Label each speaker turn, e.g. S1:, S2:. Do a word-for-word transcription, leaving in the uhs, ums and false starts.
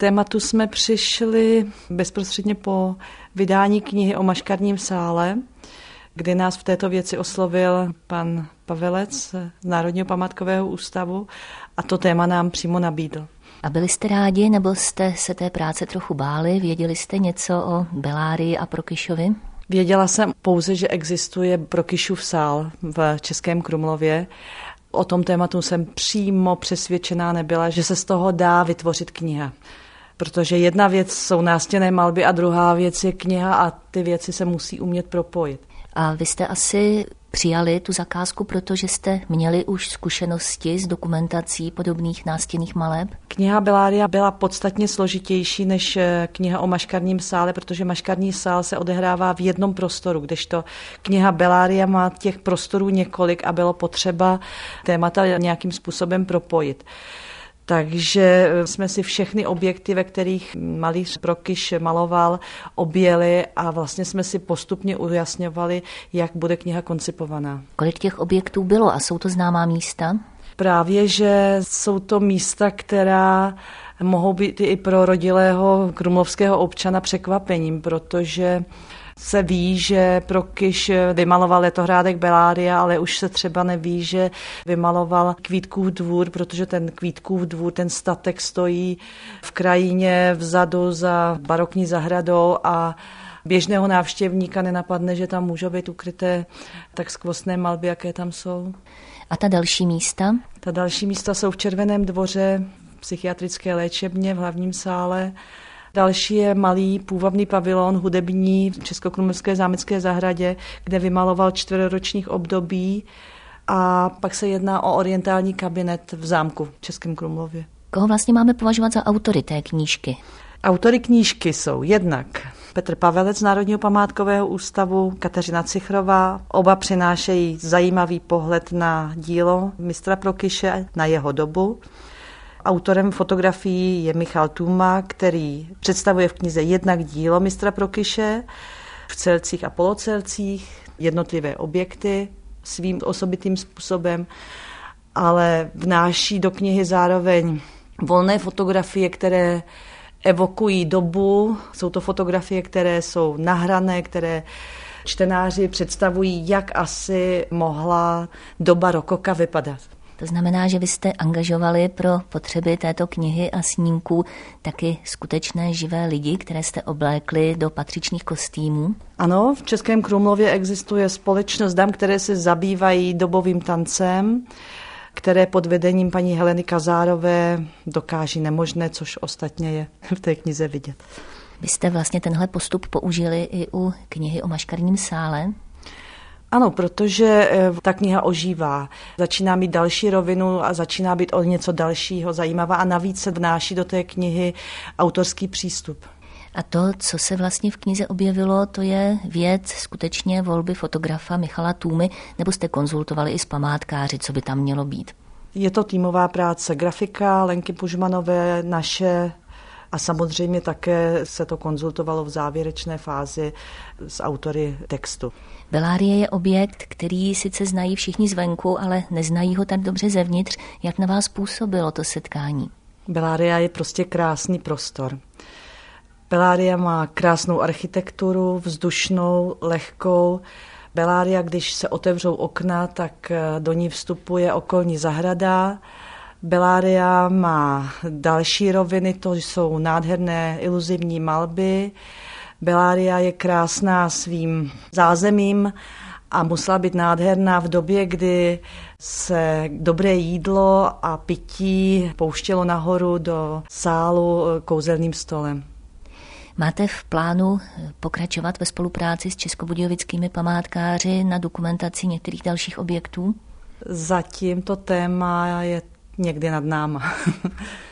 S1: tématu jsme přišli bezprostředně po vydání knihy o Maškarním sále, kdy nás v této věci oslovil pan Pavelec z Národního památkového ústavu a to téma nám přímo nabídl.
S2: A byli jste rádi, nebo jste se té práce trochu báli? Věděli jste něco o Bellarii a Prokyšovi?
S1: Věděla jsem pouze, že existuje Prokyšův sál v Českém Krumlově. O tom tématu jsem přímo přesvědčená nebyla, že se z toho dá vytvořit kniha. Protože jedna věc jsou nástěnné malby a druhá věc je kniha a ty věci se musí umět propojit.
S2: A vy jste asi přijali tu zakázku, protože jste měli už zkušenosti s dokumentací podobných nástěnných maleb?
S1: Kniha Bellaria byla podstatně složitější než kniha o Maškarním sále, protože Maškarní sál se odehrává v jednom prostoru, kdežto kniha Bellaria má těch prostorů několik a bylo potřeba témata nějakým způsobem propojit. Takže jsme si všechny objekty, ve kterých malíř Prokyš maloval, objeli a vlastně jsme si postupně ujasňovali, jak bude kniha koncipovaná.
S2: Kolik těch objektů bylo a jsou to známá místa?
S1: Právě, že jsou to místa, která mohou být i pro rodilého krumlovského občana překvapením, protože se ví, že Prokyš vymaloval letohrádek Bellaria, ale už se třeba neví, že vymaloval Kvítkův dvůr, protože ten Kvítkův dvůr, ten statek stojí v krajině vzadu za barokní zahradou a běžného návštěvníka nenapadne, že tam můžou být ukryté tak skvostné malby, jaké tam jsou.
S2: A ta další místa?
S1: Ta další místa jsou v Červeném dvoře, v psychiatrické léčebně, v hlavním sále. Další je malý půvabný pavilon hudební v Českokrumlovské zámecké zahradě, kde vymaloval čtveroročních období a pak se jedná o orientální kabinet v zámku v Českém Krumlově.
S2: Koho vlastně máme považovat za autory té knížky?
S1: Autory knížky jsou jednak Petr Pavelec z Národního památkového ústavu, Kateřina Cichrová. Oba přinášejí zajímavý pohled na dílo mistra Prokyše, na jeho dobu. Autorem fotografií je Michal Tůma, který představuje v knize jednak dílo mistra Prokyše v celcích a polocelcích, jednotlivé objekty svým osobitým způsobem, ale vnáší do knihy zároveň volné fotografie, které evokují dobu. Jsou to fotografie, které jsou nahrané, které čtenáři představují, jak asi mohla doba rokoka vypadat.
S2: To znamená, že vy jste angažovali pro potřeby této knihy a snímků taky skutečné živé lidi, které jste oblékli do patřičných kostýmů?
S1: Ano, v Českém Krumlově existuje společnost dam, které se zabývají dobovým tancem, které pod vedením paní Heleny Kazárové dokáží nemožné, což ostatně je v té knize vidět.
S2: Vy jste vlastně tenhle postup použili i u knihy o Maškarním sále?
S1: Ano, protože ta kniha ožívá. Začíná mít další rovinu a začíná být o něco dalšího zajímavá a navíc se vnáší do té knihy autorský přístup.
S2: A to, co se vlastně v knize objevilo, to je věc skutečně volby fotografa Michala Tůmy, nebo jste konzultovali i s památkáři, co by tam mělo být?
S1: Je to týmová práce grafika Lenky Pužmanové, naše a samozřejmě také se to konzultovalo v závěrečné fázi s autory textu.
S2: Bellarie je objekt, který sice znají všichni zvenku, ale neznají ho tak dobře zevnitř. Jak na vás působilo to setkání?
S1: Bellaria je prostě krásný prostor. Bellaria má krásnou architekturu, vzdušnou, lehkou. Bellaria, když se otevřou okna, tak do ní vstupuje okolní zahrada. Bellaria má další roviny, to jsou nádherné iluzivní malby. Bellaria je krásná svým zázemím a musela být nádherná v době, kdy se dobré jídlo a pití pouštělo nahoru do sálu kouzelným stolem.
S2: Máte v plánu pokračovat ve spolupráci s českobudějovickými památkáři na dokumentaci některých dalších objektů?
S1: Zatím to téma je někdy nad náma.